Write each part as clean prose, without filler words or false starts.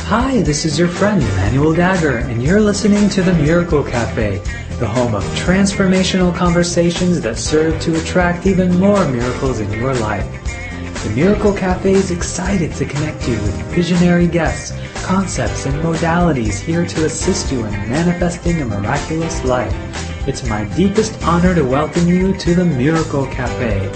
Hi, this is your friend Emmanuel Dagger, and you're listening to The Miracle Cafe, the home of transformational conversations that serve to attract even more miracles in your life. The Miracle Cafe is excited to connect you with visionary guests, concepts, and modalities here to assist you in manifesting a miraculous life. It's my deepest honor to welcome you to The Miracle Cafe.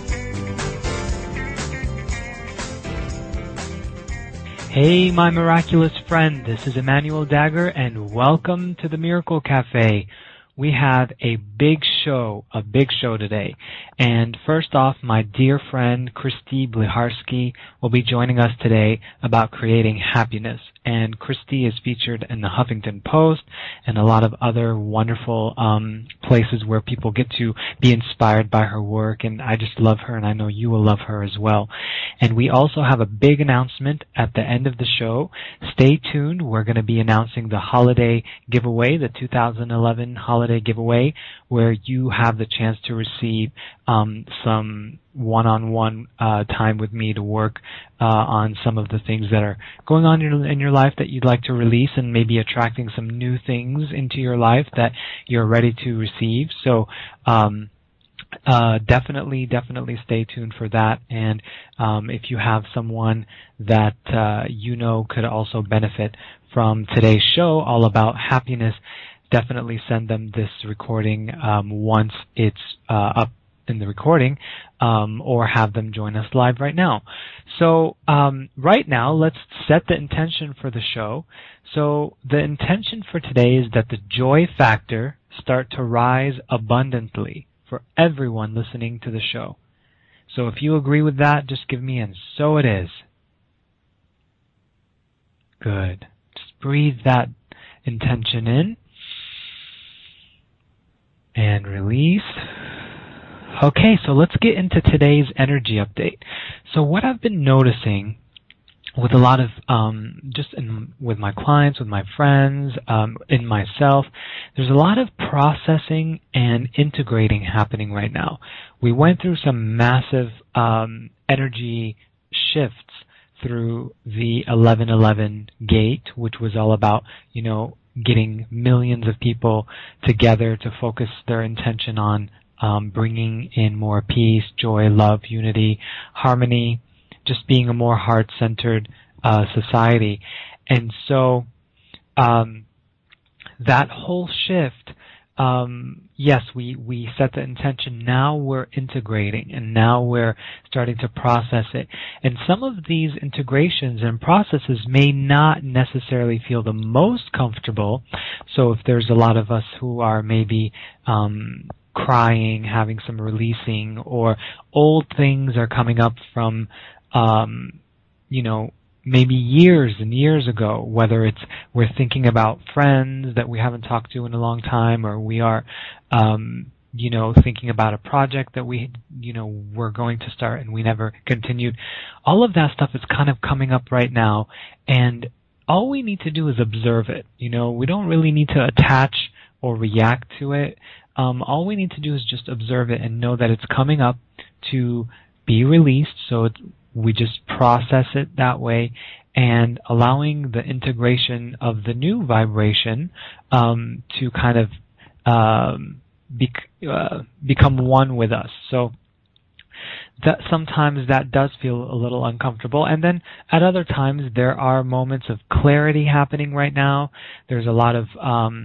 Hey, my miraculous friend, this is Emmanuel Dagger, and welcome to the Miracle Cafe. We have a big show today. And first off, my dear friend Christy Bliharski will be joining us today about creating happiness. And Christy is featured in the Huffington Post and a lot of other wonderful places where people get to be inspired by her work. And I just love her, and I know you will love her as well. And we also have a big announcement at the end of the show. Stay tuned. We're going to be announcing the holiday giveaway, the 2011 holiday giveaway, where you have the chance to receive some one-on-one time with me to work on some of the things that are going on in your life that you'd like to release, and maybe attracting some new things into your life that you're ready to receive. So definitely stay tuned for that. And if you have someone that you know could also benefit from today's show all about happiness, definitely send them this recording once it's up in the recording, or have them join us live right now. So right now, let's set the intention for the show. So the intention for today is that the joy factor start to rise abundantly for everyone listening to the show. So if you agree with that, just give me an "so it is." Good. Just breathe that intention in and release. Okay, so let's get into today's energy update. So what I've been noticing with a lot of, with my clients, with my friends, in myself, there's a lot of processing and integrating happening right now. We went through some massive energy shifts through the 11/11 gate, which was all about, getting millions of people together to focus their intention on bringing in more peace, joy, love, unity, harmony, just being a more heart-centered society. And so that whole shift, yes, we set the intention. Now we're integrating, and now we're starting to process it. And some of these integrations and processes may not necessarily feel the most comfortable. So if there's a lot of us who are maybe crying, having some releasing, or old things are coming up from, maybe years and years ago, whether it's we're thinking about friends that we haven't talked to in a long time, or we are, thinking about a project that we, we're going to start and we never continued. All of that stuff is kind of coming up right now, and all we need to do is observe it. We don't really need to attach or react to it. All we need to do is just observe it and know that it's coming up to be released. So we just process it that way, and allowing the integration of the new vibration to kind of become one with us. So that sometimes that does feel a little uncomfortable, and then at other times there are moments of clarity happening right now. There's a lot of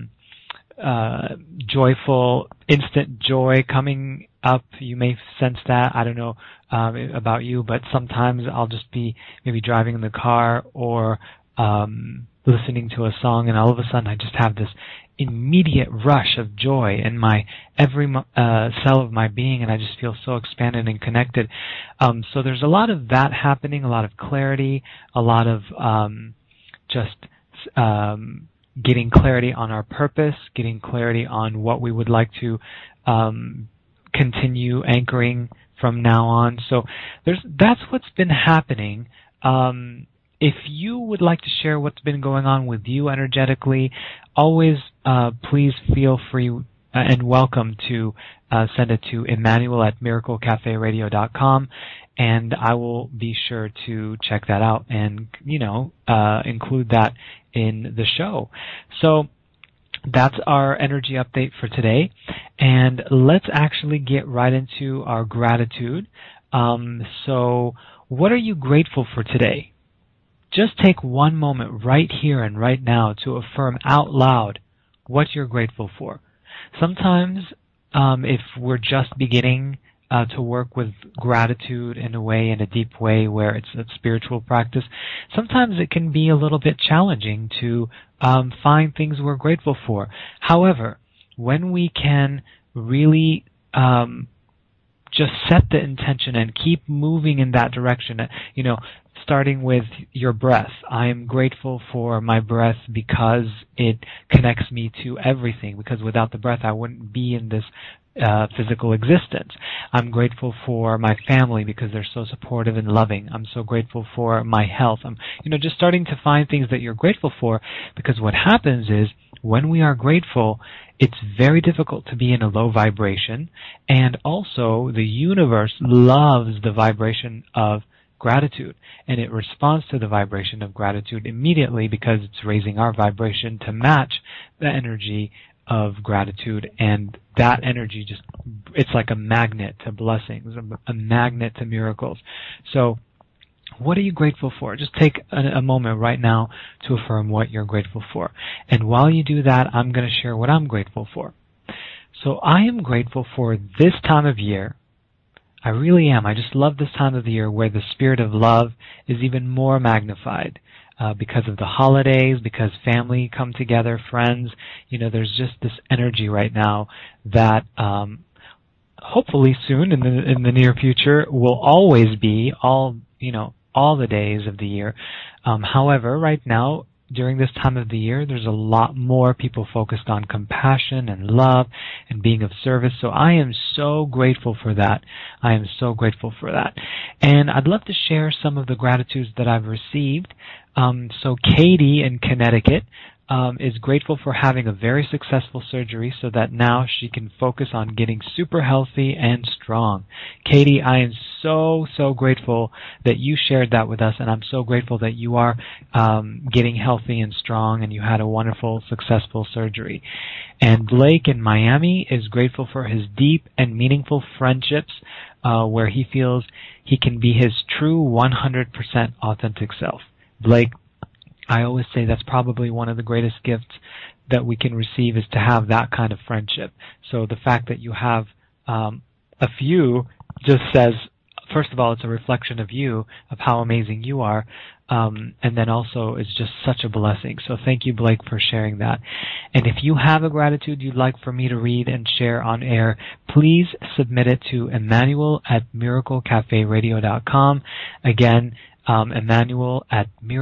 joyful, instant joy coming up. You may sense that. I don't know about you, but sometimes I'll just be maybe driving in the car or listening to a song, and all of a sudden I just have this immediate rush of joy in my every cell of my being, and I just feel so expanded and connected. So there's a lot of that happening, a lot of clarity, a lot of getting clarity on our purpose, getting clarity on what we would like to continue anchoring from now on. So that's what's been happening. If you would like to share what's been going on with you energetically, always please feel free and welcome to send it to Emmanuel at miraclecaferadio.com, and I will be sure to check that out and, include that in the show. So that's our energy update for today, and let's actually get right into our gratitude. So what are you grateful for today? Just take one moment right here and right now to affirm out loud what you're grateful for. Sometimes, if we're just beginning to work with gratitude in a deep way where it's a spiritual practice, sometimes it can be a little bit challenging to find things we're grateful for. However, when we can really just set the intention and keep moving in that direction, starting with your breath. I am grateful for my breath because it connects me to everything, because without the breath I wouldn't be in this physical existence. I'm grateful for my family because they're so supportive and loving. I'm so grateful for my health. I'm, just starting to find things that you're grateful for, because what happens is when we are grateful, it's very difficult to be in a low vibration, and also the universe loves the vibration of gratitude, and it responds to the vibration of gratitude immediately because it's raising our vibration to match the energy of gratitude, and that energy it's like a magnet to blessings, a magnet to miracles. So what are you grateful for? Just take a moment right now to affirm what you're grateful for. And while you do that, I'm going to share what I'm grateful for. So I am grateful for this time of year. I really am. I just love this time of the year where the spirit of love is even more magnified because of the holidays, because family come together, friends. There's just this energy right now that hopefully soon in the near future will always be all the days of the year. However, right now, during this time of the year, there's a lot more people focused on compassion and love and being of service. So I am so grateful for that. I am so grateful for that. And I'd love to share some of the gratitudes that I've received. So Katie in Connecticut is grateful for having a very successful surgery so that now she can focus on getting super healthy and strong. Katie, I am so grateful that you shared that with us, and I'm so grateful that you are getting healthy and strong and you had a wonderful, successful surgery. And Blake in Miami is grateful for his deep and meaningful friendships where he feels he can be his true 100% authentic self. Blake, I always say that's probably one of the greatest gifts that we can receive, is to have that kind of friendship. So the fact that you have a few just says, first of all, it's a reflection of you, of how amazing you are, and then also it's just such a blessing. So thank you, Blake, for sharing that. And if you have a gratitude you'd like for me to read and share on air, please submit it to Emmanuel at miraclecaferadio.com. Again, Emmanuel at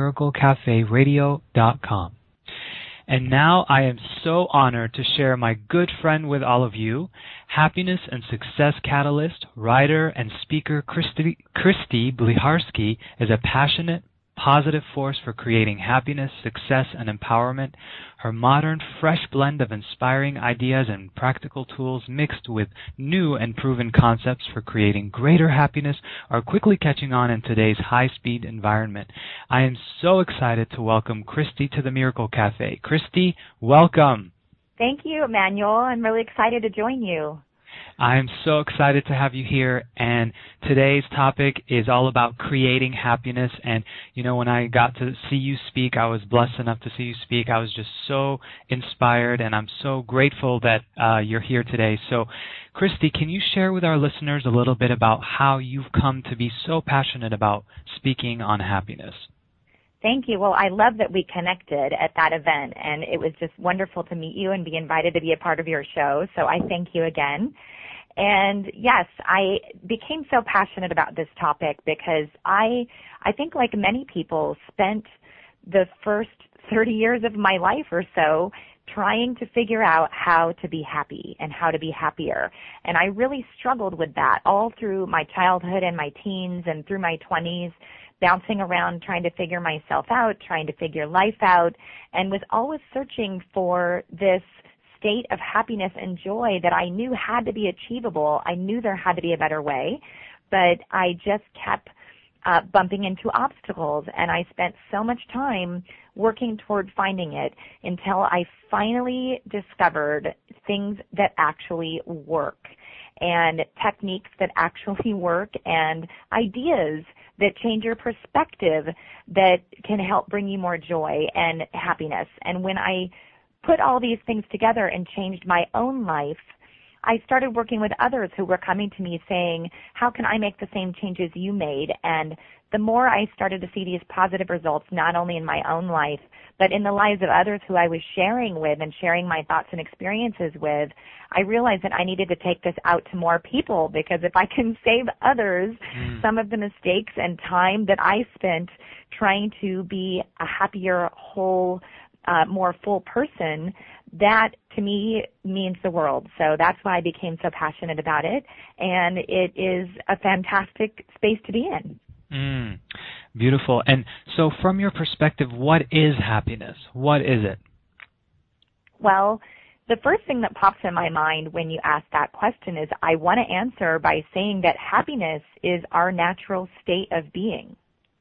miraclecaferadio.com. And now I am so honored to share my good friend with all of you. Happiness and success catalyst, writer, and speaker Christy Bliharski is a passionate, positive force for creating happiness, success, and empowerment. Her modern, fresh blend of inspiring ideas and practical tools mixed with new and proven concepts for creating greater happiness are quickly catching on in today's high-speed environment. I am so excited to welcome Christy to the Miracle Cafe. Christy, welcome. Thank you, Emmanuel. I'm really excited to join you. I'm so excited to have you here, and today's topic is all about creating happiness. And, when I got to see you speak, I was blessed enough to see you speak. I was just so inspired, and I'm so grateful that you're here today. So, Christy, can you share with our listeners a little bit about how you've come to be so passionate about speaking on happiness? Thank you. Well, I love that we connected at that event, and it was just wonderful to meet you and be invited to be a part of your show. So I thank you again. And yes, I became so passionate about this topic because I think, like many people, spent the first 30 years of my life or so trying to figure out how to be happy and how to be happier. And I really struggled with that all through my childhood and my teens and through my 20s, bouncing around trying to figure myself out, trying to figure life out, and was always searching for this state of happiness and joy that I knew had to be achievable. I knew there had to be a better way, but I just kept bumping into obstacles, and I spent so much time working toward finding it until I finally discovered things that actually work, and techniques that actually work, and ideas that change your perspective that can help bring you more joy and happiness. And when I put all these things together and changed my own life, I started working with others who were coming to me saying, how can I make the same changes you made? And the more I started to see these positive results, not only in my own life, but in the lives of others who I was sharing with and sharing my thoughts and experiences with, I realized that I needed to take this out to more people, because if I can save others some of the mistakes and time that I spent trying to be a happier, whole, more full person, that to me means the world. So that's why I became so passionate about it, and it is a fantastic space to be in. Beautiful. And so from your perspective, what is happiness? What is it? Well, the first thing that pops in my mind when you ask that question is I want to answer by saying that happiness is our natural state of being.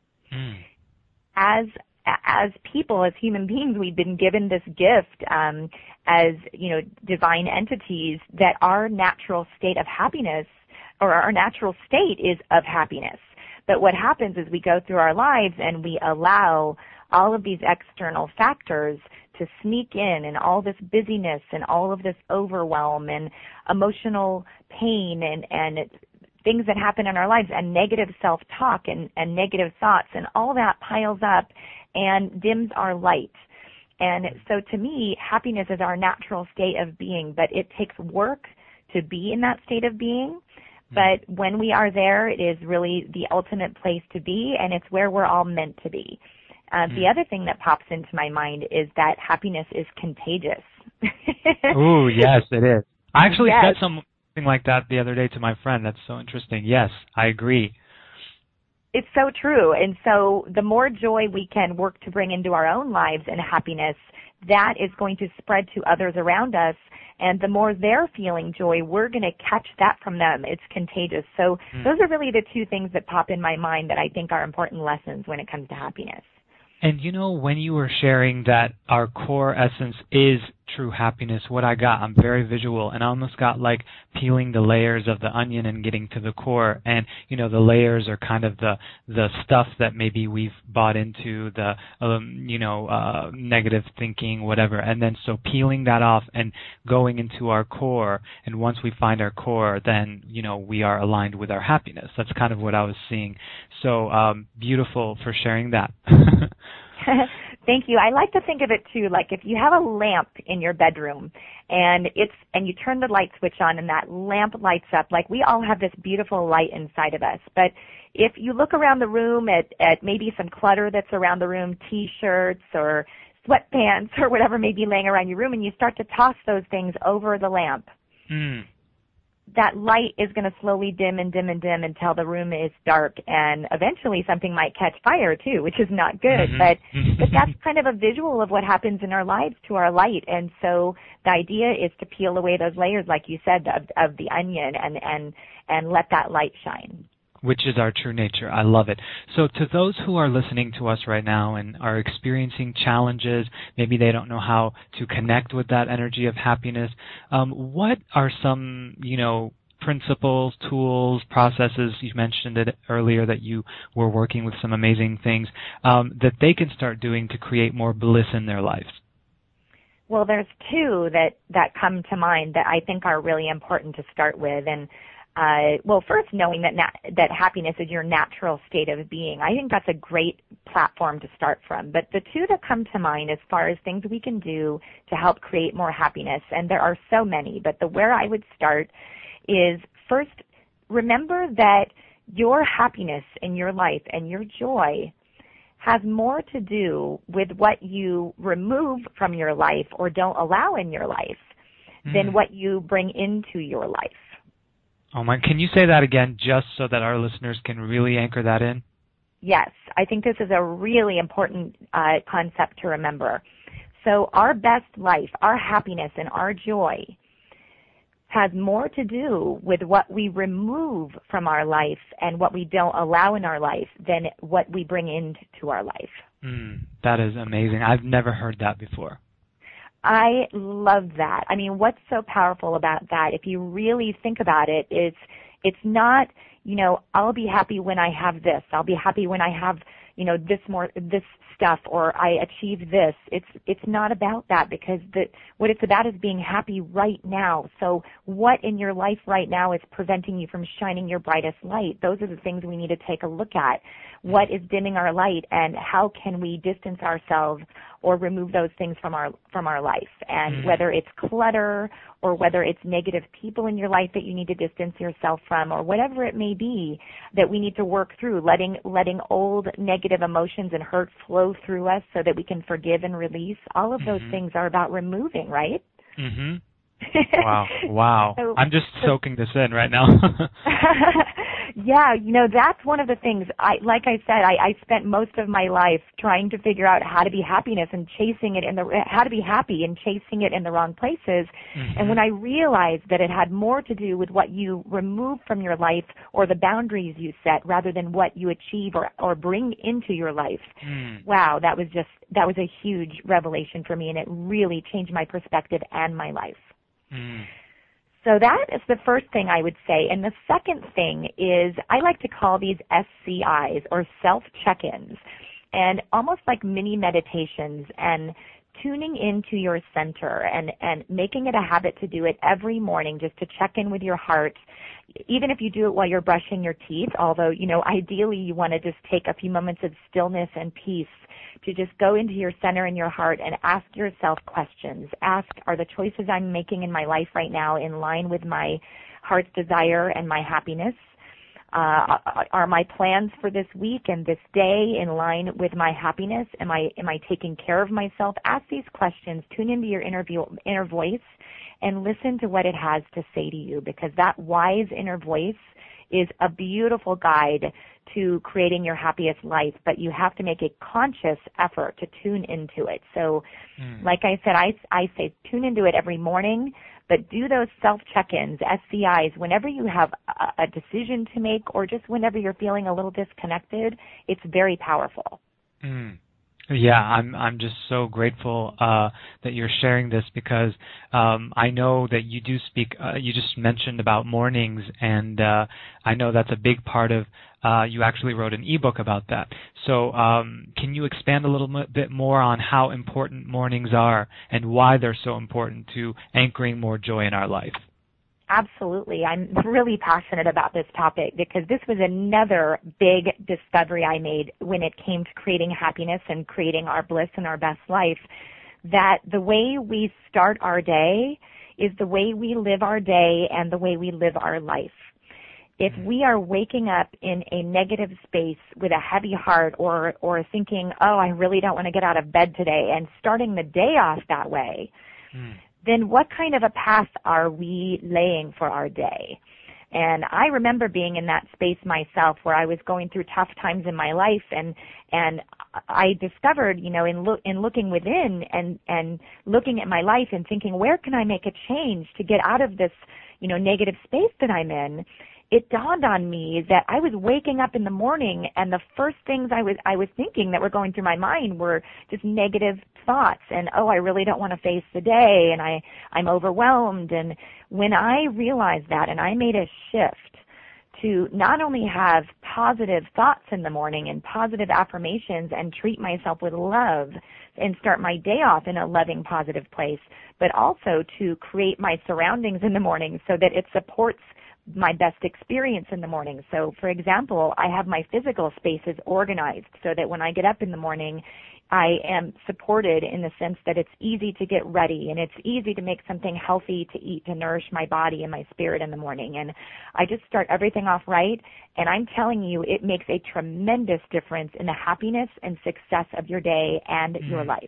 As people, as human beings, we've been given this gift as, divine entities, that our natural state of happiness, or our natural state, is of happiness. But what happens is we go through our lives and we allow all of these external factors to sneak in, and all this busyness and all of this overwhelm and emotional pain and things that happen in our lives, and negative self-talk and negative thoughts, and all that piles up and dims our light. And so to me, happiness is our natural state of being, but it takes work to be in that state of being. But when we are there, it is really the ultimate place to be, and it's where we're all meant to be. The other thing that pops into my mind is that happiness is contagious. Ooh, yes, it is. I actually said something like that the other day to my friend. That's so interesting. Yes, I agree. It's so true. And so the more joy we can work to bring into our own lives and happiness, that is going to spread to others around us. And the more they're feeling joy, we're going to catch that from them. It's contagious. So those are really the two things that pop in my mind that I think are important lessons when it comes to happiness. And when you were sharing that our core essence is true happiness, what I got, I'm very visual, and I almost got like peeling the layers of the onion and getting to the core. And, the layers are kind of the stuff that maybe we've bought into, the, negative thinking, whatever. And then so peeling that off and going into our core. And once we find our core, then, we are aligned with our happiness. That's kind of what I was seeing. So beautiful for sharing that. Thank you. I like to think of it too, like if you have a lamp in your bedroom and you turn the light switch on and that lamp lights up, like we all have this beautiful light inside of us. But if you look around the room at maybe some clutter that's around the room, T-shirts or sweatpants or whatever may be laying around your room, and you start to toss those things over the lamp, that light is going to slowly dim and dim and dim until the room is dark, and eventually something might catch fire too, which is not good. But that's kind of a visual of what happens in our lives to our light. And so the idea is to peel away those layers, like you said, of the onion and let that light shine. Which is our true nature. I love it. So to those who are listening to us right now and are experiencing challenges, maybe they don't know how to connect with that energy of happiness, what are some, principles, tools, processes, you mentioned it earlier that you were working with some amazing things, that they can start doing to create more bliss in their lives? Well, there's two that come to mind that I think are really important to start with. And first, knowing that happiness is your natural state of being. I think that's a great platform to start from. But the two that come to mind as far as things we can do to help create more happiness, and there are so many, but where I would start is first, remember that your happiness in your life and your joy has more to do with what you remove from your life or don't allow in your life than what you bring into your life. Oh my, can you say that again just so that our listeners can really anchor that in? Yes, I think this is a really important concept to remember. So our best life, our happiness, and our joy has more to do with what we remove from our life and what we don't allow in our life than what we bring into our life. That is amazing. I've never heard that before. I love that. I mean, what's so powerful about that, if you really think about it, is it's not, I'll be happy when I have this. I'll be happy when I have, this stuff, or I achieve this. It's not about that, because what it's about is being happy right now. So what in your life right now is preventing you from shining your brightest light? Those are the things we need to take a look at. What is dimming our light, and how can we distance ourselves or remove those things from our life? And whether it's clutter, or whether it's negative people in your life that you need to distance yourself from, or whatever it may be that we need to work through, letting old negative emotions and hurt flow through us so that we can forgive and release. All of those things are about removing, right? Mm-hmm. Wow. So, I'm just soaking this in right now. Yeah, that's one of the things. Like I said, I spent most of my life trying to figure out how to be happiness and chasing it how to be happy and chasing it in the wrong places. And when I realized that it had more to do with what you remove from your life, or the boundaries you set, rather than what you achieve or bring into your life. Wow, that was a huge revelation for me, and it really changed my perspective and my life. So that is the first thing I would say. And the second thing is, I like to call these SCIs, or self-check-ins, and almost like mini meditations, and tuning into your center and making it a habit to do it every morning, just to check in with your heart, even if you do it while you're brushing your teeth, although, ideally you want to just take a few moments of stillness and peace to just go into your center in your heart and ask yourself questions. Ask, are the choices I'm making in my life right now in line with my heart's desire and my happiness? Are my plans for this week and this day in line with my happiness? Am I taking care of myself? Ask these questions. Tune into your inner voice and listen to what it has to say to you, because that wise inner voice is a beautiful guide to creating your happiest life, but you have to make a conscious effort to tune into it. So like I said, I say tune into it every morning, but do those self-check-ins, SCIs, whenever you have a decision to make, or just whenever you're feeling a little disconnected. It's very powerful. Yeah, I'm just so grateful that you're sharing this, because I know that you do speak. You just mentioned about mornings, and I know that's a big part of. You actually wrote an ebook about that. So can you expand a little bit more on how important mornings are and why they're so important to anchoring more joy in our life? Absolutely. I'm really passionate about this topic, because this was another big discovery I made when it came to creating happiness and creating our bliss and our best life, that the way we start our day is the way we live our day and the way we live our life. If we are waking up in a negative space with a heavy heart, or thinking, oh, I really don't want to get out of bed today, and starting the day off that way, then what kind of a path are we laying for our day? And I remember being in that space myself, where I was going through tough times in my life, and I discovered, in looking within and looking at my life and thinking, where can I make a change to get out of this, negative space that I'm in? It dawned on me that I was waking up in the morning, and the first things I was thinking that were going through my mind were just negative thoughts, and I really don't want to face the day, and I'm overwhelmed. And when I realized that, and I made a shift to not only have positive thoughts in the morning and positive affirmations and treat myself with love and start my day off in a loving, positive place, but also to create my surroundings in the morning so that it supports my best experience in the morning. So, for example, I have my physical spaces organized so that when I get up in the morning, I am supported in the sense that it's easy to get ready, and it's easy to make something healthy to eat to nourish my body and my spirit in the morning. And I just start everything off right, and I'm telling you, it makes a tremendous difference in the happiness and success of your day and your life.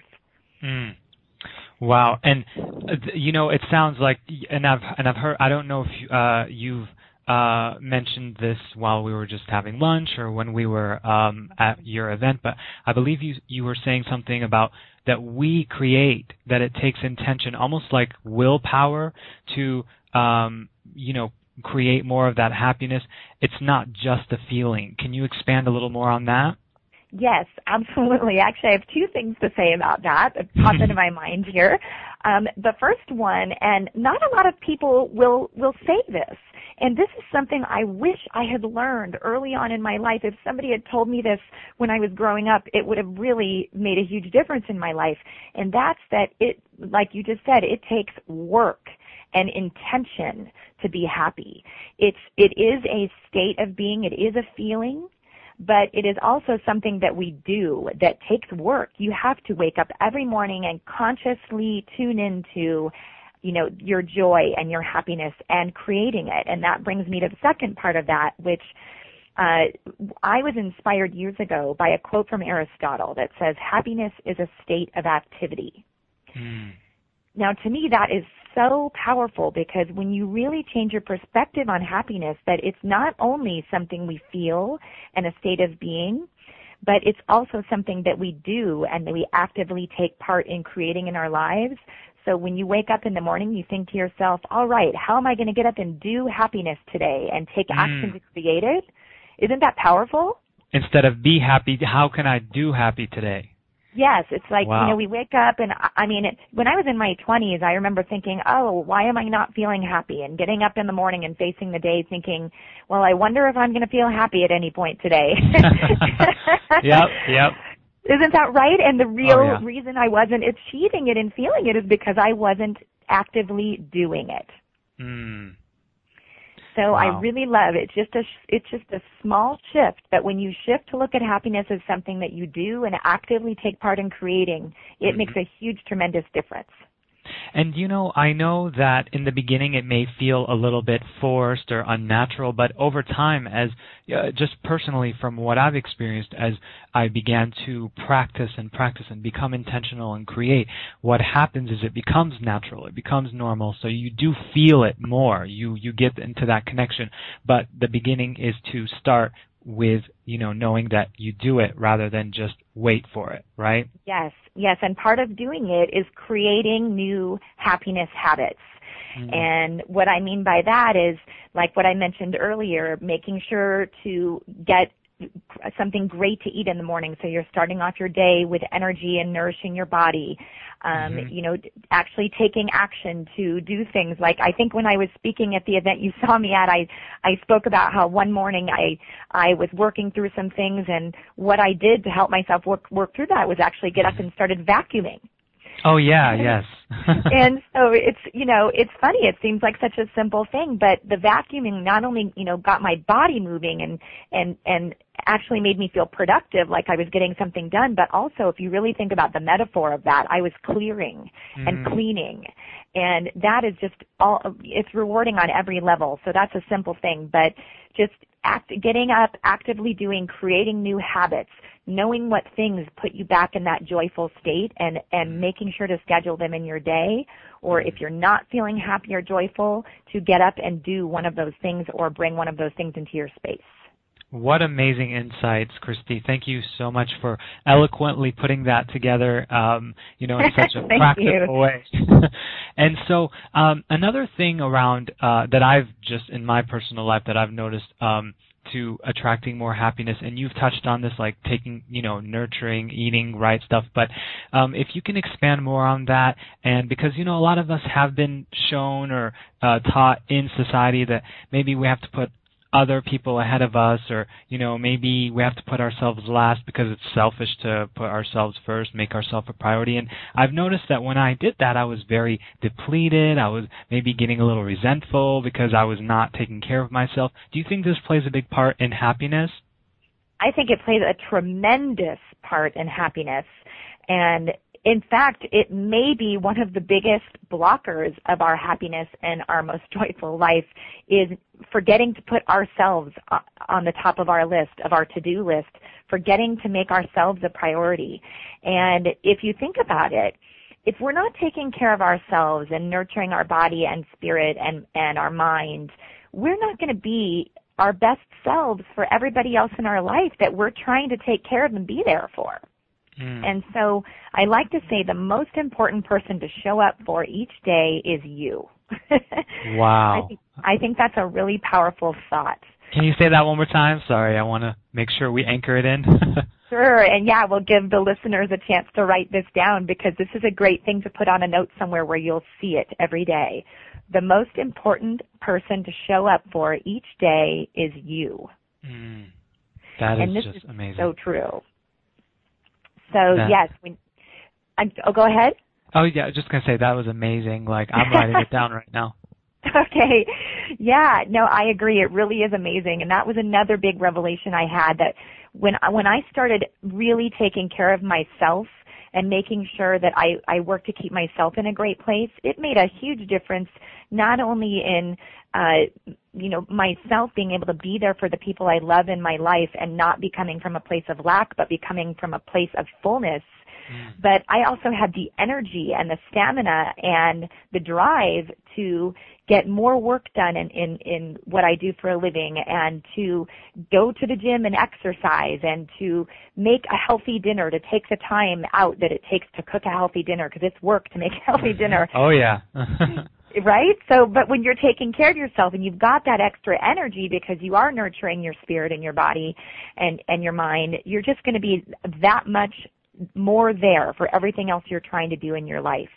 Wow, and it sounds like, and I've heard. I don't know if you've mentioned this while we were just having lunch or when we were at your event, but I believe you were saying something about that we create, that it takes intention, almost like willpower to, create more of that happiness. It's not just a feeling. Can you expand a little more on that? Yes, absolutely. Actually, I have two things to say about that popped into my mind here. The first one, and not a lot of people will say this, and this is something I wish I had learned early on in my life. If somebody had told me this when I was growing up, it would have really made a huge difference in my life. And that's that it, like you just said, it takes work and intention to be happy. It is a state of being. It is a feeling. But it is also something that we do that takes work. You have to wake up every morning and consciously tune into, your joy and your happiness and creating it. And that brings me to the second part of that, which I was inspired years ago by a quote from Aristotle that says, happiness is a state of activity. Now, to me, that is so powerful because when you really change your perspective on happiness, that it's not only something we feel and a state of being, but it's also something that we do and that we actively take part in creating in our lives. So when you wake up in the morning, you think to yourself, all right, how am I going to get up and do happiness today and take action to create it? Isn't that powerful? Instead of be happy, how can I do happy today? Yes, it's like, wow. We wake up and, when I was in my 20s, I remember thinking, oh, why am I not feeling happy? And getting up in the morning and facing the day thinking, well, I wonder if I'm going to feel happy at any point today. Yep. Isn't that right? And the real reason I wasn't achieving it and feeling it is because I wasn't actively doing it. So wow. I really love it. It's just a small shift, but when you shift to look at happiness as something that you do and actively take part in creating, it makes a huge, tremendous difference. And I know that in the beginning it may feel a little bit forced or unnatural, but over time, as just personally from what I've experienced, as I began to practice and become intentional and create, what happens is it becomes natural, it becomes normal, so you do feel it more. You get into that connection, but the beginning is to start with, knowing that you do it rather than just wait for it, right? Yes, and part of doing it is creating new happiness habits. And what I mean by that is, like what I mentioned earlier, making sure to get something great to eat in the morning so you're starting off your day with energy and nourishing your body. Actually taking action to do things like, I think when I was speaking at the event you saw me at, I spoke about how one morning I was working through some things, and what I did to help myself work through that was actually get up and started vacuuming. Oh yeah, yes. And so it's funny. It seems like such a simple thing, but the vacuuming not only, got my body moving and actually made me feel productive, like I was getting something done, but also if you really think about the metaphor of that, I was clearing and cleaning. And that is just it's rewarding on every level. So that's a simple thing, but just getting up, actively doing, creating new habits, knowing what things put you back in that joyful state and making sure to schedule them in your day, or if you're not feeling happy or joyful, to get up and do one of those things or bring one of those things into your space. What amazing insights, Christy. Thank you so much for eloquently putting that together, in such a practical way. And so another thing around that I've just in my personal life that I've noticed to attracting more happiness, and you've touched on this, like taking, nurturing, eating right stuff, but if you can expand more on that, and because, a lot of us have been shown or taught in society that maybe we have to put other people ahead of us, or maybe we have to put ourselves last because it's selfish to put ourselves first, make ourselves a priority. And I've noticed that when I did that, I was very depleted. I was maybe getting a little resentful because I was not taking care of myself. Do you think this plays a big part in happiness? I think it plays a tremendous part in happiness, and in fact, it may be one of the biggest blockers of our happiness and our most joyful life is forgetting to put ourselves on the top of our list, of our to-do list, forgetting to make ourselves a priority. And if you think about it, if we're not taking care of ourselves and nurturing our body and spirit and our mind, we're not going to be our best selves for everybody else in our life that we're trying to take care of and be there for. And so I like to say the most important person to show up for each day is you. Wow. I think that's a really powerful thought. Can you say that one more time? Sorry, I want to make sure we anchor it in. Sure, and yeah, we'll give the listeners a chance to write this down because this is a great thing to put on a note somewhere where you'll see it every day. The most important person to show up for each day is you. That and is this just is amazing. So true. So yes, go ahead. Oh yeah, I was just gonna say that was amazing. Like I'm writing it down right now. Okay. Yeah, no, I agree. It really is amazing. And that was another big revelation I had, that when I started really taking care of myself and making sure that I work to keep myself in a great place, it made a huge difference, not only in myself being able to be there for the people I love in my life and not be coming from a place of lack, but be coming from a place of fullness. But I also had the energy and the stamina and the drive to get more work done in what I do for a living, and to go to the gym and exercise, and to make a healthy dinner, to take the time out that it takes to cook a healthy dinner, because it's work to make a healthy dinner. Oh, yeah. Right? So, but when you're taking care of yourself and you've got that extra energy because you are nurturing your spirit and your body and your mind, you're just going to be that much more there for everything else you're trying to do in your life.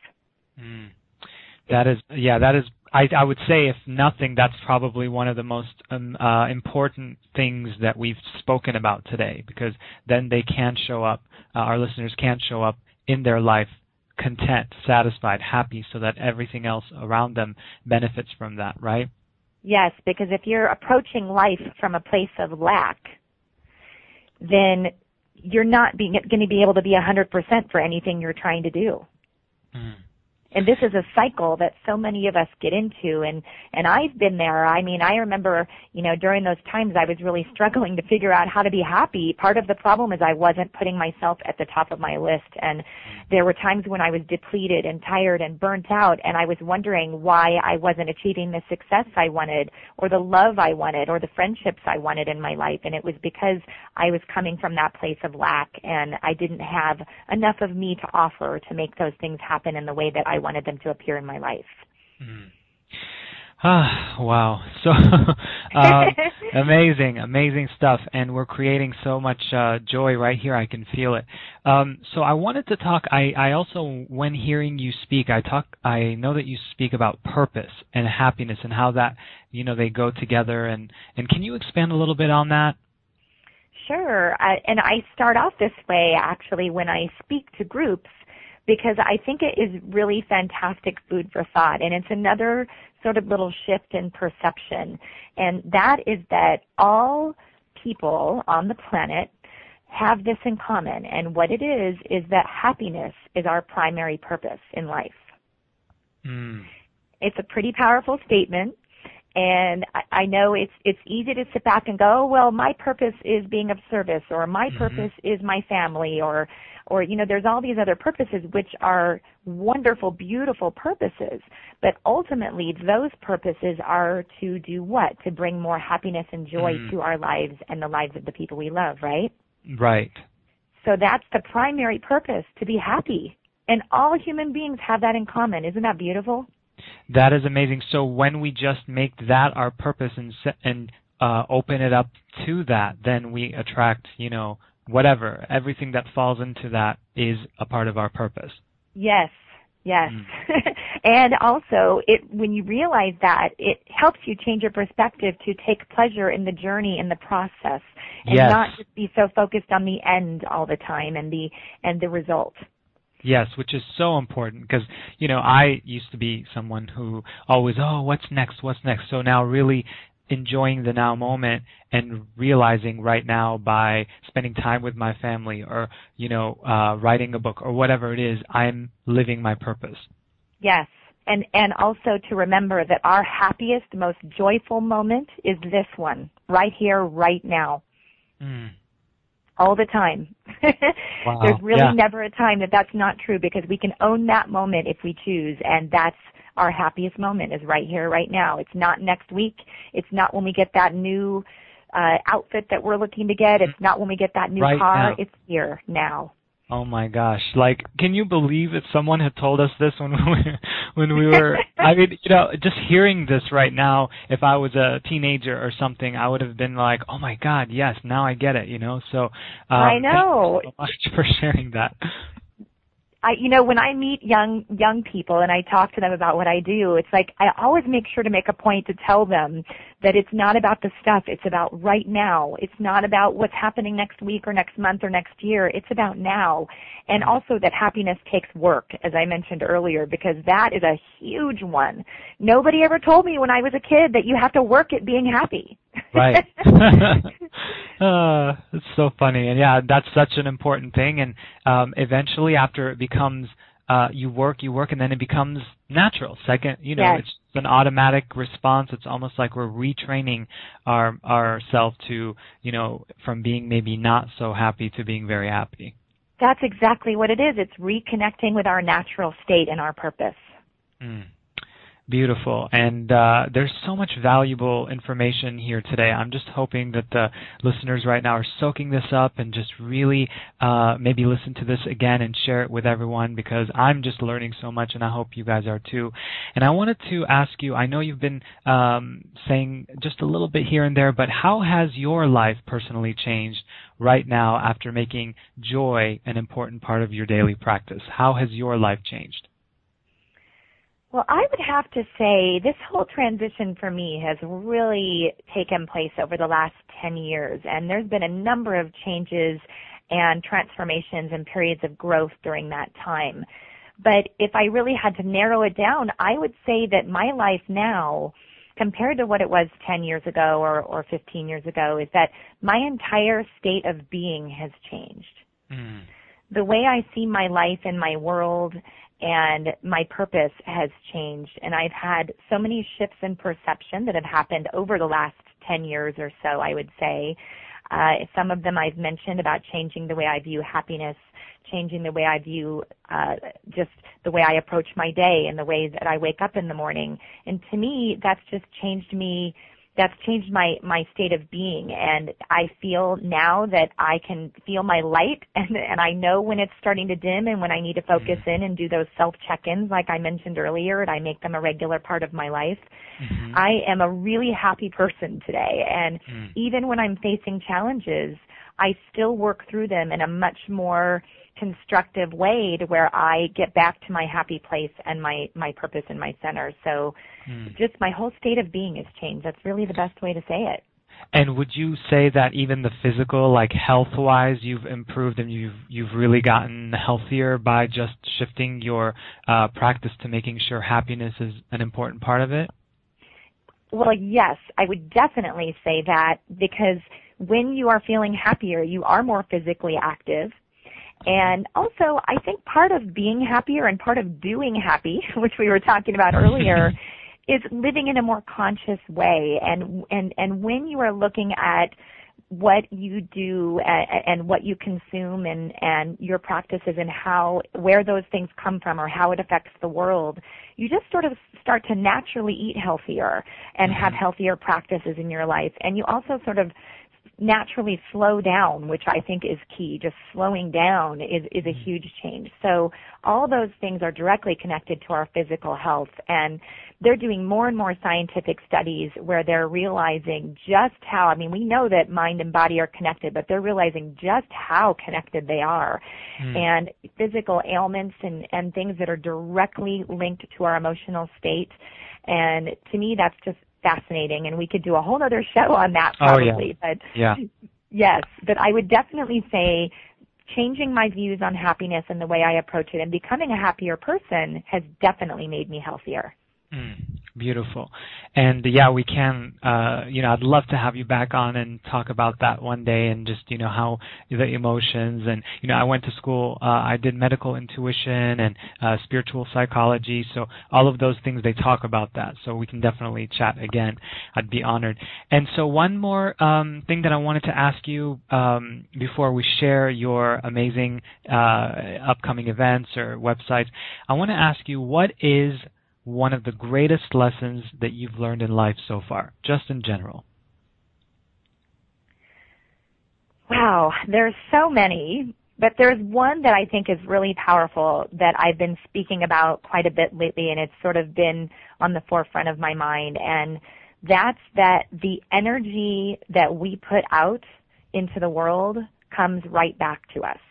That is, I would say, if nothing, that's probably one of the most important things that we've spoken about today, because then they can show up, our listeners can show up in their life content, satisfied, happy, so that everything else around them benefits from that, right? Yes, because if you're approaching life from a place of lack, then you're not going to be able to be 100% for anything you're trying to do. And this is a cycle that so many of us get into, and I've been there. I mean, I remember, during those times I was really struggling to figure out how to be happy. Part of the problem is I wasn't putting myself at the top of my list, and there were times when I was depleted and tired and burnt out, and I was wondering why I wasn't achieving the success I wanted, or the love I wanted, or the friendships I wanted in my life. And it was because I was coming from that place of lack, and I didn't have enough of me to offer to make those things happen in the way that I wanted them to appear in my life. Wow. So amazing stuff. And we're creating so much joy right here. I can feel it. So I wanted to talk, I also, when hearing you speak, I know that you speak about purpose and happiness and how that, they go together. And can you expand a little bit on that? Sure. And I start off this way, actually, when I speak to groups, because I think it is really fantastic food for thought. And it's another sort of little shift in perception. And that is that all people on the planet have this in common. And what it is that happiness is our primary purpose in life. It's a pretty powerful statement. And I know it's easy to sit back and go, well, my purpose is being of service, or my purpose is my family, or there's all these other purposes which are wonderful, beautiful purposes. But ultimately, those purposes are to do what? To bring more happiness and joy to our lives and the lives of the people we love, right? Right. So that's the primary purpose, to be happy. And all human beings have that in common. Isn't that beautiful? That is amazing. So when we just make that our purpose and open it up to that, then we attract, whatever. Everything that falls into that is a part of our purpose. Yes. And also, when you realize that, it helps you change your perspective to take pleasure in the journey, in the process, and not just be so focused on the end all the time and the result. Yes, which is so important because, I used to be someone who always, what's next? So now really enjoying the now moment and realizing right now by spending time with my family or, writing a book or whatever it is, I'm living my purpose. Yes. And also to remember that our happiest, most joyful moment is this one, right here, right now. All the time. Wow. There's really never a time that's not true, because we can own that moment if we choose, and that's our happiest moment is right here, right now. It's not next week. It's not when we get that new outfit that we're looking to get. It's not when we get that new right car. now. It's here, now. Oh my gosh! Like, can you believe if someone had told us this when we were? I mean, just hearing this right now, if I was a teenager or something, I would have been like, "Oh my God, yes, now I get it." So I know. thank you so much for sharing that. When I meet young people and I talk to them about what I do, it's like I always make sure to make a point to tell them that it's not about the stuff. It's about right now. It's not about what's happening next week or next month or next year. It's about now. And also that happiness takes work, as I mentioned earlier, because that is a huge one. Nobody ever told me when I was a kid that you have to work at being happy. Right. It's so funny. And yeah, that's such an important thing. And eventually after it becomes you work, and then it becomes natural. Second, Yes. It's an automatic response. It's almost like we're retraining ourselves to, from being maybe not so happy to being very happy. That's exactly what it is. It's reconnecting with our natural state and our purpose. Beautiful. And there's so much valuable information here today. I'm just hoping that the listeners right now are soaking this up and just really maybe listen to this again and share it with everyone, because I'm just learning so much, and I hope you guys are too. And I wanted to ask you, I know you've been saying just a little bit here and there, but how has your life personally changed right now after making joy an important part of your daily practice? How has your life changed? Well, I would have to say this whole transition for me has really taken place over the last 10 years, and there's been a number of changes and transformations and periods of growth during that time. But if I really had to narrow it down, I would say that my life now, compared to what it was 10 years ago or 15 years ago, is that my entire state of being has changed. The way I see my life and my world and my purpose has changed, and I've had so many shifts in perception that have happened over the last 10 years or so, I would say. Some of them I've mentioned about changing the way I view happiness, changing the way I view just the way I approach my day and the way that I wake up in the morning. And to me, that's just changed me. That's changed my state of being, and I feel now that I can feel my light, and I know when it's starting to dim and when I need to focus in and do those self-check-ins like I mentioned earlier, and I make them a regular part of my life. I am a really happy person today, and even when I'm facing challenges, I still work through them in a much more constructive way to where I get back to my happy place and my purpose and my center. So just my whole state of being has changed. That's really the best way to say it. And would you say that even the physical, like health-wise, you've improved and you've really gotten healthier by just shifting your practice to making sure happiness is an important part of it? Well, yes, I would definitely say that, because when you are feeling happier, you are more physically active. And also, I think part of being happier and part of doing happy, which we were talking about earlier, is living in a more conscious way. And when you are looking at what you do and what you consume and your practices and where those things come from or how it affects the world, you just sort of start to naturally eat healthier and have healthier practices in your life. And you also sort of naturally slow down, which I think is key. Just slowing down is a huge change. So all those things are directly connected to our physical health, and they're doing more and more scientific studies where they're realizing just how, we know that mind and body are connected, but they're realizing just how connected they are. And physical ailments and things that are directly linked to our emotional state. And to me, that's just fascinating, and we could do a whole other show on that probably. But yes, but I would definitely say changing my views on happiness and the way I approach it and becoming a happier person has definitely made me healthier. Beautiful. And we can, I'd love to have you back on and talk about that one day, and just, how the emotions and, I went to school, I did medical intuition and spiritual psychology. So all of those things, they talk about that. So we can definitely chat again. I'd be honored. And so one more thing that I wanted to ask you before we share your amazing upcoming events or websites, I want to ask you, what is one of the greatest lessons that you've learned in life so far, just in general? Wow, there's so many, but there's one that I think is really powerful that I've been speaking about quite a bit lately, and it's sort of been on the forefront of my mind, and that's that the energy that we put out into the world comes right back to us.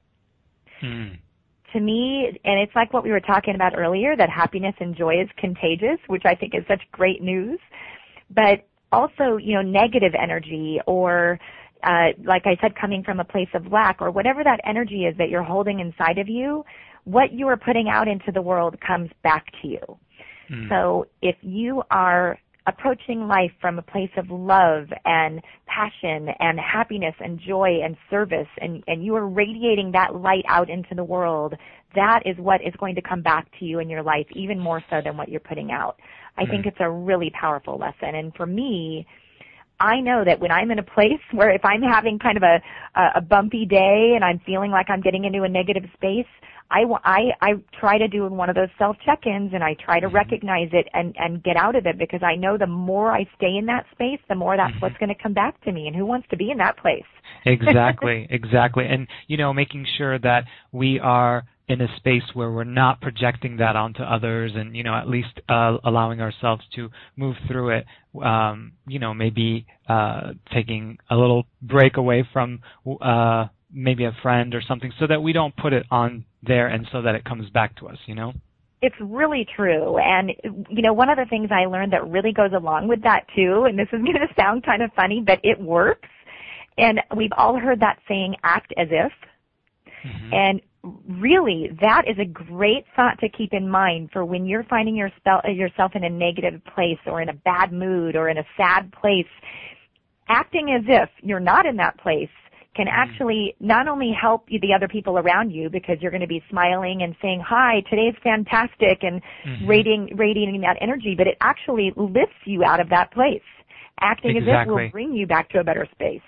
To me, and it's like what we were talking about earlier, that happiness and joy is contagious, which I think is such great news, but also, negative energy or like I said, coming from a place of lack or whatever that energy is that you're holding inside of you, what you are putting out into the world comes back to you. So if you are approaching life from a place of love and passion and happiness and joy and service, and you are radiating that light out into the world, that is what is going to come back to you in your life, even more so than what you're putting out. I think it's a really powerful lesson. And for me, I know that when I'm in a place where if I'm having kind of a bumpy day and I'm feeling like I'm getting into a negative space, I try to do one of those self-check-ins, and I try to recognize it and get out of it, because I know the more I stay in that space, the more that's what's going to come back to me. And who wants to be in that place? Exactly. And, making sure that we are in a space where we're not projecting that onto others, and, at least allowing ourselves to move through it, maybe taking a little break away from maybe a friend or something, so that we don't put it on there and so that it comes back to us, It's really true. And, one of the things I learned that really goes along with that too, and this is going to sound kind of funny, but it works. And we've all heard that saying, act as if. And really, that is a great thought to keep in mind for when you're finding yourself in a negative place or in a bad mood or in a sad place. Acting as if you're not in that place can actually not only help the other people around you, because you're going to be smiling and saying, hi, today's fantastic, and radiating that energy, but it actually lifts you out of that place. Acting as if will bring you back to a better space.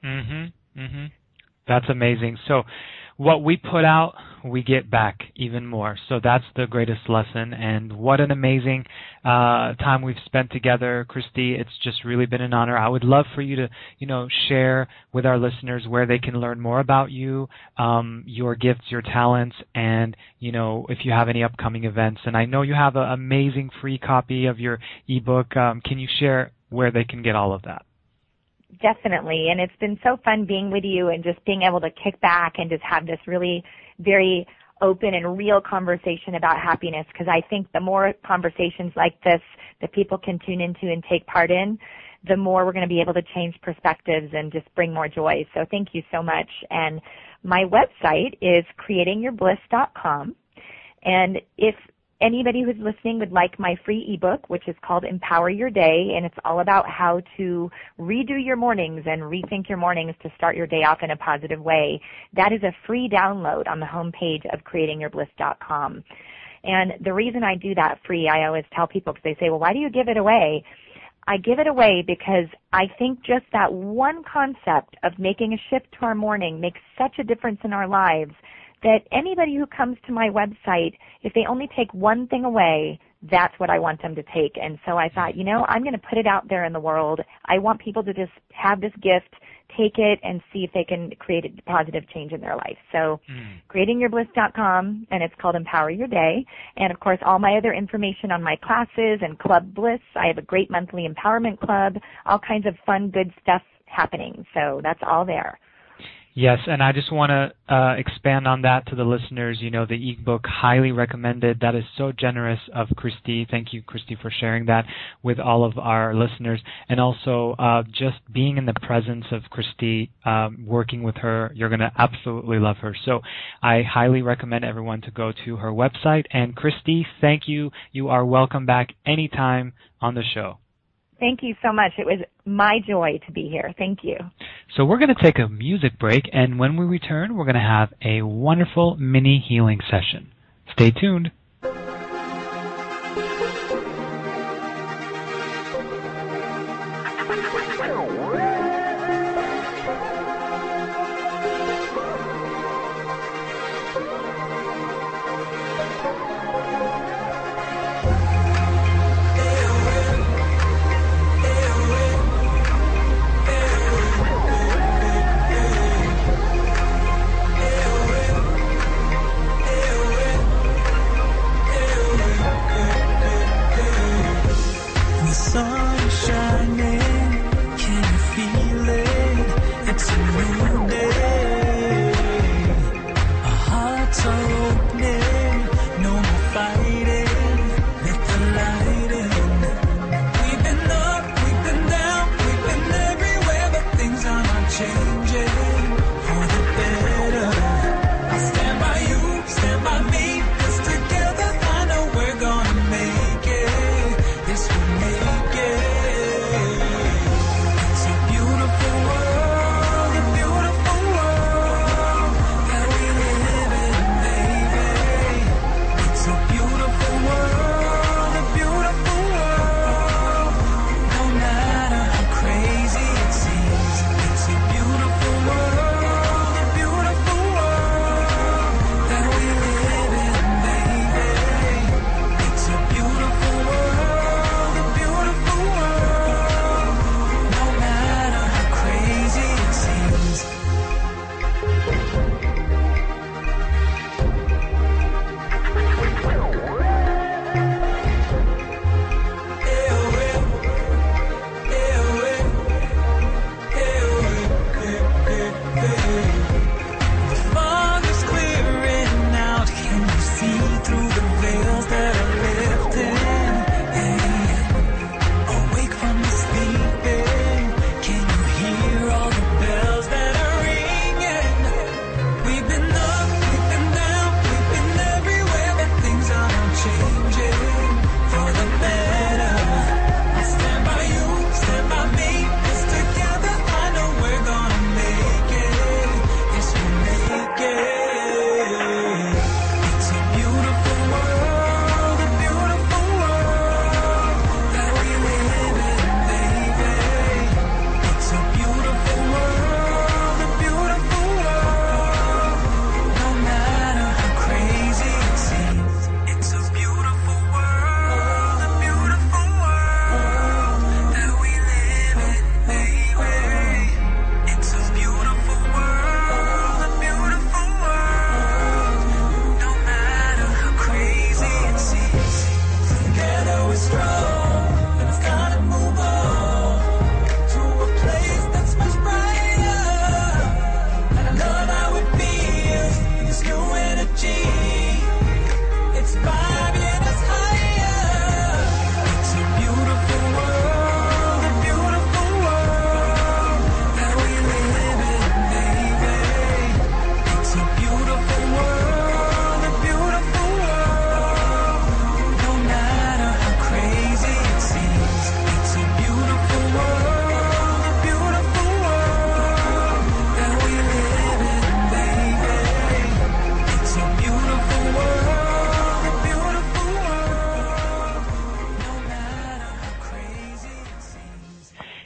That's amazing. So what we put out, we get back even more. So that's the greatest lesson. And what an amazing time we've spent together, Christy. It's just really been an honor. I would love for you to, share with our listeners where they can learn more about you, your gifts, your talents, and, if you have any upcoming events. And I know you have an amazing free copy of your ebook. Can you share where they can get all of that? Definitely, and it's been so fun being with you and just being able to kick back and just have this really very open and real conversation about happiness, because I think the more conversations like this that people can tune into and take part in, the more we're going to be able to change perspectives and just bring more joy. So thank you so much. And my website is creatingyourbliss.com, and if anybody who's listening would like my free ebook, which is called Empower Your Day, and it's all about how to redo your mornings and rethink your mornings to start your day off in a positive way, that is a free download on the homepage of creatingyourbliss.com. And the reason I do that free, I always tell people, because they say, well, why do you give it away? I give it away because I think just that one concept of making a shift to our morning makes such a difference in our lives that anybody who comes to my website, if they only take one thing away, that's what I want them to take. And so I thought, I'm going to put it out there in the world. I want people to just have this gift, take it, and see if they can create a positive change in their life. So creatingyourbliss.com, and it's called Empower Your Day. And, of course, all my other information on my classes and Club Bliss. I have a great monthly empowerment club, all kinds of fun, good stuff happening. So that's all there. Yes, and I just want to expand on that to the listeners. The ebook, highly recommended. That is so generous of Christy. Thank you, Christy, for sharing that with all of our listeners. And also, just being in the presence of Christy, working with her, you're going to absolutely love her. So I highly recommend everyone to go to her website. And Christy, thank you. You are welcome back anytime on the show. Thank you so much. It was my joy to be here. Thank you. So we're going to take a music break, and when we return, we're going to have a wonderful mini healing session. Stay tuned.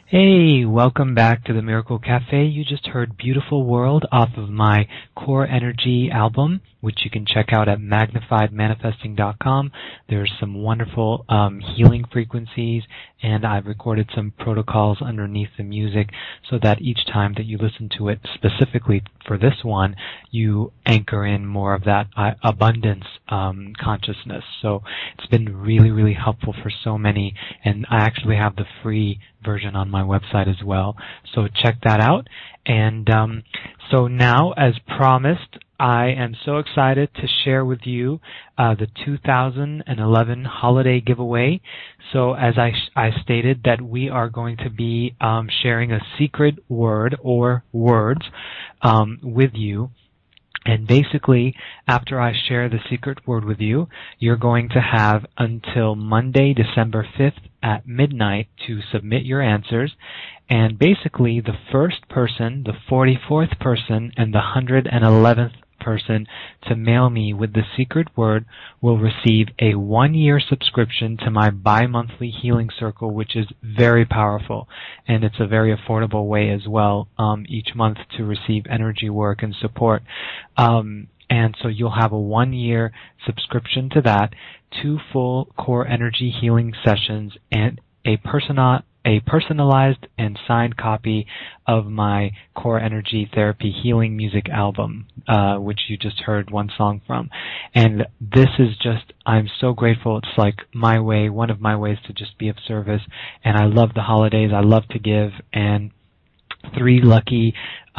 Hey, welcome back to the Miracle Cafe. You just heard Beautiful World off of my Core Energy album, which you can check out at magnifiedmanifesting.com. There's some wonderful healing frequencies, and I've recorded some protocols underneath the music so that each time that you listen to it, specifically for this one, you anchor in more of that abundance consciousness. So it's been really, really helpful for so many, and I actually have the free version on my website as well. So check that out. And so now, as promised, I am so excited to share with you the 2011 holiday giveaway. So as I stated that we are going to be sharing a secret word or words with you. And basically, after I share the secret word with you, you're going to have until Monday, December 5th at midnight to submit your answers. And basically, the first person, the 44th person, and the 111th person to mail me with the secret word will receive a 1-year subscription to my bi-monthly healing circle, which is very powerful, and it's a very affordable way as well each month to receive energy work and support. And so you'll have a 1-year subscription to that, 2 full core energy healing sessions, and a personalized and signed copy of my Core Energy Therapy Healing Music album, which you just heard one song from. And this is just, I'm so grateful. It's like my way, one of my ways to just be of service. And I love the holidays. I love to give. And 3 lucky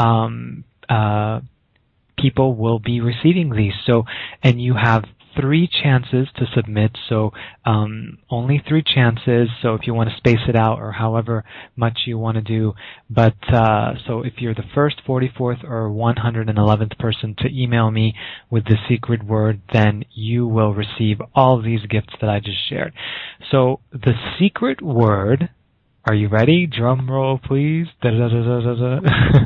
people will be receiving these. So, and you have 3 chances to submit, so only 3 chances, so if you want to space it out or however much you want to do. But so if you're the first, 44th, or 111th person to email me with the secret word, then you will receive all these gifts that I just shared. So the secret word, are you ready? Drum roll, please. The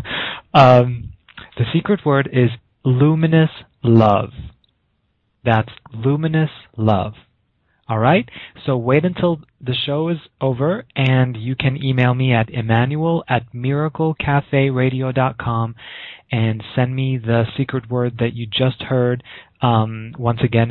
secret word is luminous love. That's luminous love. All right? So wait until the show is over, and you can email me at Emmanuel@miraclecaferadio.com and send me the secret word that you just heard. Once again,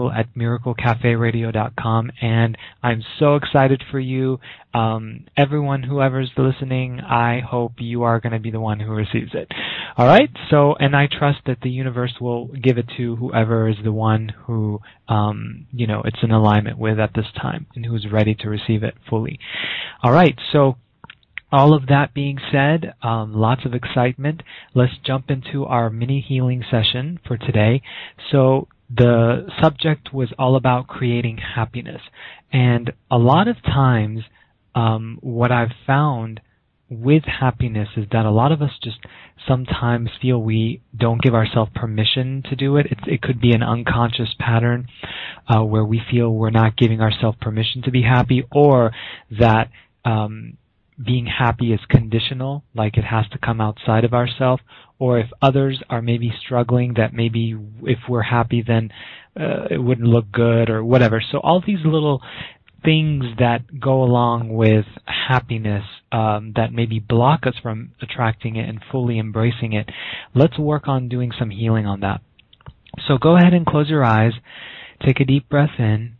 Emmanuel@miraclecaferadio.com. And I'm so excited for you. Everyone, whoever's listening, I hope you are going to be the one who receives it. All right? So, and I trust that the universe will give it to whoever is the one who, it's in alignment with at this time and who's ready to receive it fully. All right. So, all of that being said, lots of excitement. Let's jump into our mini healing session for today. So the subject was all about creating happiness. And a lot of times, what I've found with happiness is that a lot of us just sometimes feel we don't give ourselves permission to do it. It could be an unconscious pattern where we feel we're not giving ourselves permission to be happy, or that being happy is conditional, like it has to come outside of ourselves, or if others are maybe struggling, that maybe if we're happy then it wouldn't look good or whatever. So all these little things that go along with happiness that maybe block us from attracting it and fully embracing it. Let's work on doing some healing on that. So go ahead and close your eyes, take a deep breath in,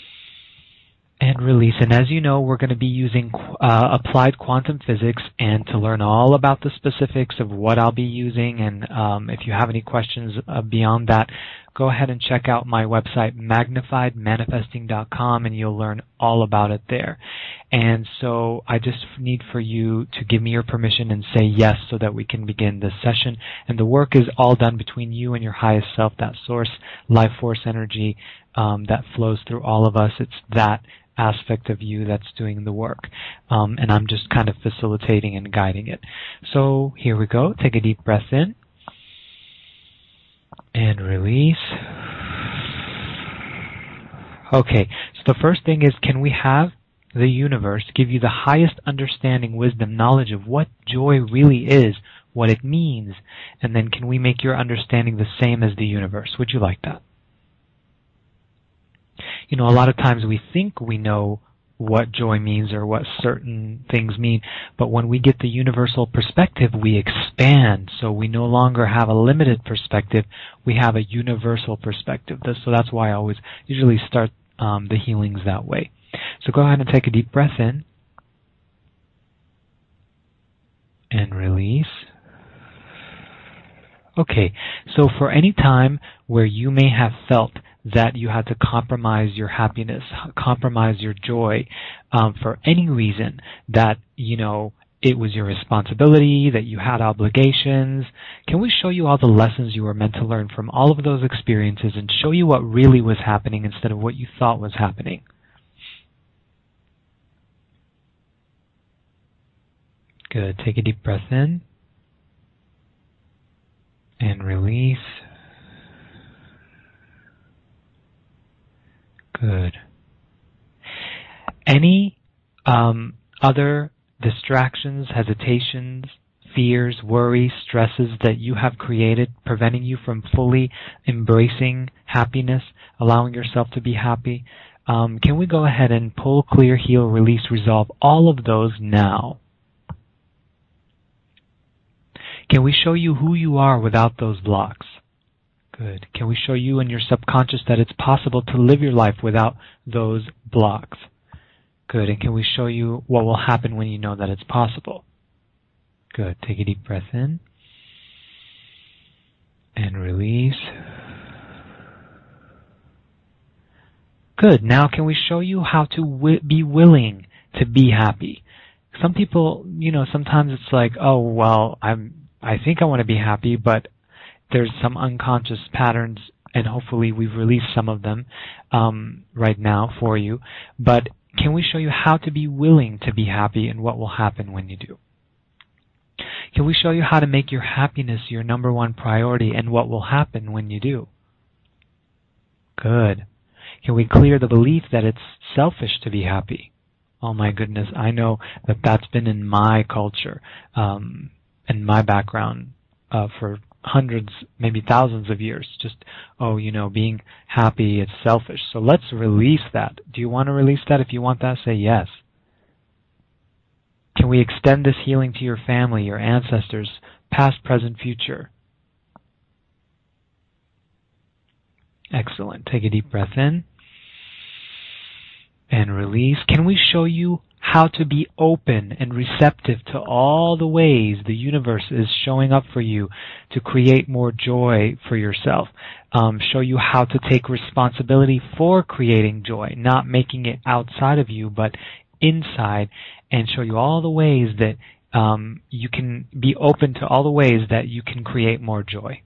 and release. And as you know, we're going to be using applied quantum physics, and to learn all about the specifics of what I'll be using, and if you have any questions beyond that, go ahead and check out my website, magnifiedmanifesting.com, and you'll learn all about it there. And so I just need for you to give me your permission and say yes so that we can begin this session. And the work is all done between you and your highest self, that source, life force energy that flows through all of us. It's that aspect of you that's doing the work. And I'm just kind of facilitating and guiding it. So here we go. Take a deep breath in. And release. Okay, so the first thing is, can we have the universe give you the highest understanding, wisdom, knowledge of what joy really is, what it means, and then can we make your understanding the same as the universe? Would you like that? You know, a lot of times we think we know what joy means or what certain things mean. But when we get the universal perspective, we expand. So we no longer have a limited perspective. We have a universal perspective. So that's why I always usually start the healings that way. So go ahead and take a deep breath in. And release. Okay, so for any time where you may have felt that you had to compromise your happiness, compromise your joy, for any reason, that, it was your responsibility, that you had obligations, can we show you all the lessons you were meant to learn from all of those experiences and show you what really was happening instead of what you thought was happening? Good. Take a deep breath in. And release. Good. Any other distractions, hesitations, fears, worries, stresses that you have created preventing you from fully embracing happiness, allowing yourself to be happy? Can we go ahead and pull, clear, heal, release, resolve all of those now? Can we show you who you are without those blocks? Good. Can we show you in your subconscious that it's possible to live your life without those blocks? Good. And can we show you what will happen when you know that it's possible? Good. Take a deep breath in. And release. Good. Now can we show you how to be willing to be happy? Some people, sometimes it's like, oh, well, I think I want to be happy, but there's some unconscious patterns, and hopefully we've released some of them right now for you. But can we show you how to be willing to be happy and what will happen when you do? Can we show you how to make your happiness your number one priority and what will happen when you do? Good. Can we clear the belief that it's selfish to be happy? Oh my goodness, I know that that's been in my culture, in my background for hundreds, maybe thousands of years. Just, being happy, it's selfish. So let's release that. Do you want to release that? If you want that, say yes. Can we extend this healing to your family, your ancestors, past, present, future? Excellent. Take a deep breath in. And release. Can we show you how to be open and receptive to all the ways the universe is showing up for you to create more joy for yourself? Show you how to take responsibility for creating joy, not making it outside of you, but inside, and show you all the ways that you can be open to all the ways that you can create more joy.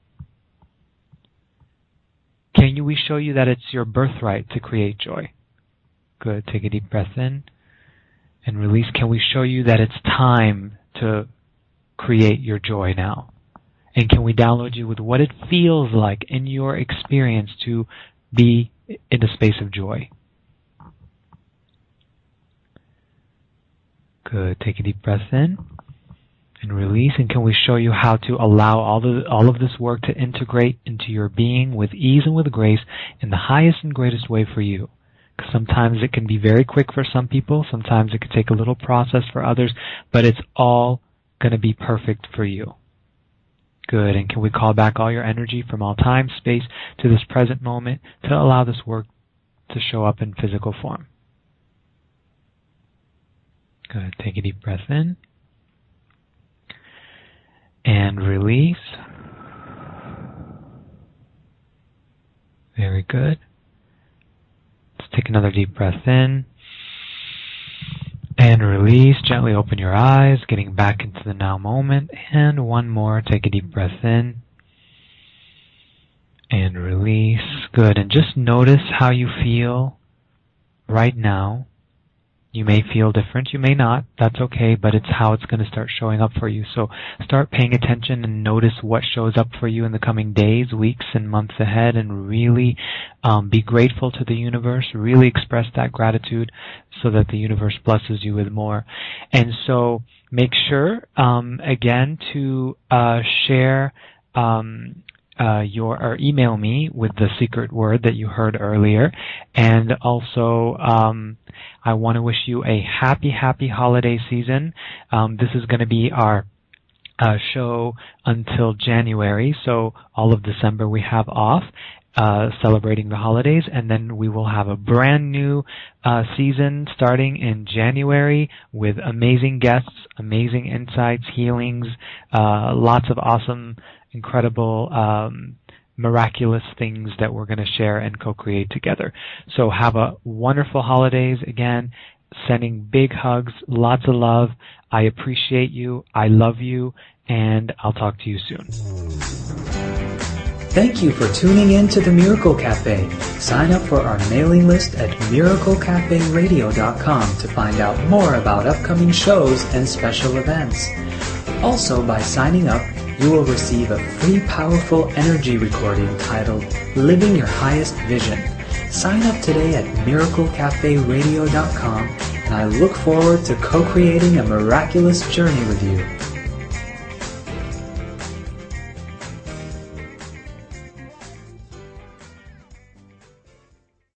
Can we show you that it's your birthright to create joy? Good. Take a deep breath in and release. Can we show you that it's time to create your joy now? And can we download you with what it feels like in your experience to be in a space of joy? Good. Take a deep breath in and release. And can we show you how to allow all of this work to integrate into your being with ease and with grace in the highest and greatest way for you? Sometimes it can be very quick for some people. Sometimes it could take a little process for others, but it's all going to be perfect for you. Good. And can we call back all your energy from all time, space to this present moment to allow this work to show up in physical form? Good. Take a deep breath in and release. Very good. Take another deep breath in and release. Gently open your eyes, getting back into the now moment. And one more. Take a deep breath in and release. Good. And just notice how you feel right now. You may feel different, you may not. That's okay, but it's how it's going to start showing up for you. So start paying attention and notice what shows up for you in the coming days, weeks, and months ahead, and really be grateful to the universe. Really express that gratitude so that the universe blesses you with more. And so make sure, again, to share or email me with the secret word that you heard earlier. And also, I want to wish you a happy holiday season. This is going to be our show until January, so all of December we have off, celebrating the holidays, and then we will have a brand new season starting in January with amazing guests, amazing insights, healings, lots of awesome, incredible, miraculous things that we're going to share and co-create together. So have a wonderful holidays again. Sending big hugs, lots of love. I appreciate you. I love you. And I'll talk to you soon. Thank you for tuning in to the Miracle Cafe. Sign up for our mailing list at miraclecaferadio.com to find out more about upcoming shows and special events. Also, by signing up, you will receive a free powerful energy recording titled Living Your Highest Vision. Sign up today at miraclecaferadio.com, and I look forward to co-creating a miraculous journey with you.